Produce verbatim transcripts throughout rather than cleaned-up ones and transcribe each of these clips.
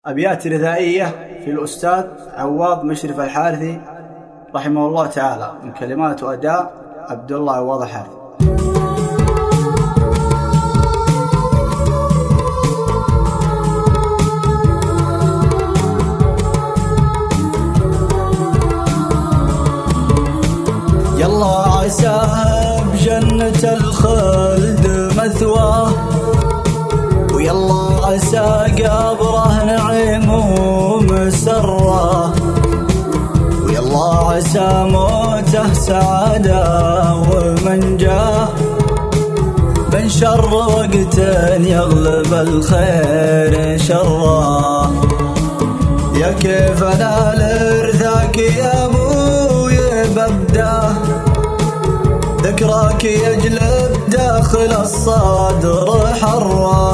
أبيات رثائية في الأستاذ عواض مشرف الحارثي رحمه الله تعالى، من كلمات وأداء عبد الله عواض الحارثي. يلا عساه بجنة الخلد مثواه، ويلا عسى قبره نعيم ومسره، ويلا عسى موته سعادة ومنجاه، من شر وقت يغلب الخير شره. يا كيف انا لرثاك يا ابوي ببداه، ذكراك يجلب داخل الصدر حره،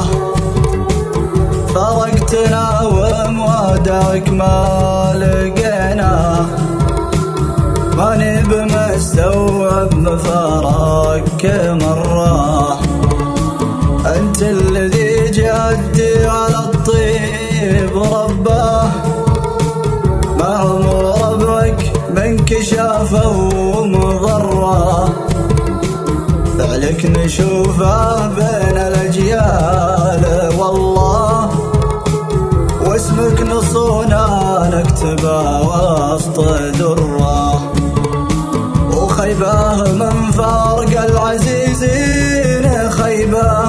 فارقتنا وموادعك ما لقينا، ماني بمستوعب مفارقك مرة. انت الذي جدي على الطيب رباه، ما عمر ربك منك شافه ومضره، فعلك نشوفه بين الأجيال والله، واسمك نصونا نكتبه وسط دره، وخيباه من فارق العزيزين خيباه،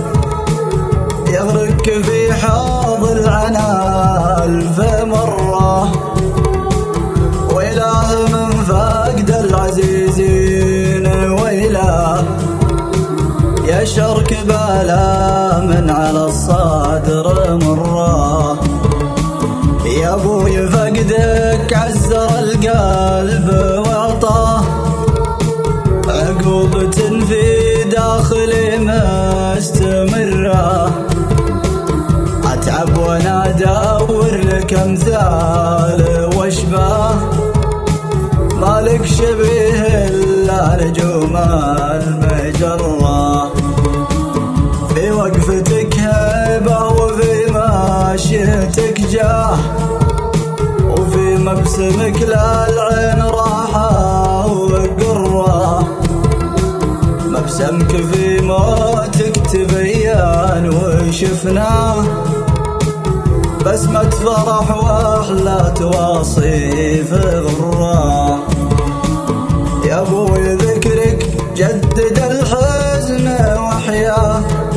يغرق في حوض العنا ألف مرة، ويلاه من فقد العزيزين ويلاه، يا شرك بالا من على الصدر مرة. يا ابوي فقدك عزر القلب وعطاه، عقوبة في داخلي مستمرة، اتعب وانا ادور لك امثال واشباه، مالك شبيه الا نجوم المجرة، في وقفتك هيبة وفي ماشيتك جاه، وفي مبسمك للعين راحة وقرة، مبسمك في موتك تبين وشفناه، بسمة فرح واحلى تواصيف غرة. يا ابوي ذكرك جدد الحزن وحياه،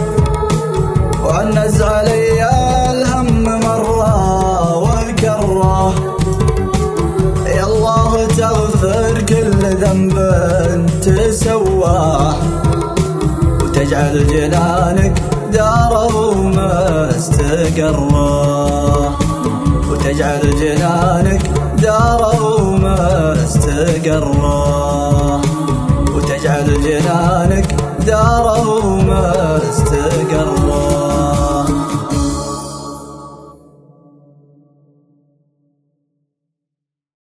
وعنز علي الهم مرة وكره، يا الله تغفر كل ذنب تسواه، وتجعل جنانك داره مستقره، وتجعل جنانك داره مستقره، وتجعل جنانك داره مستقره.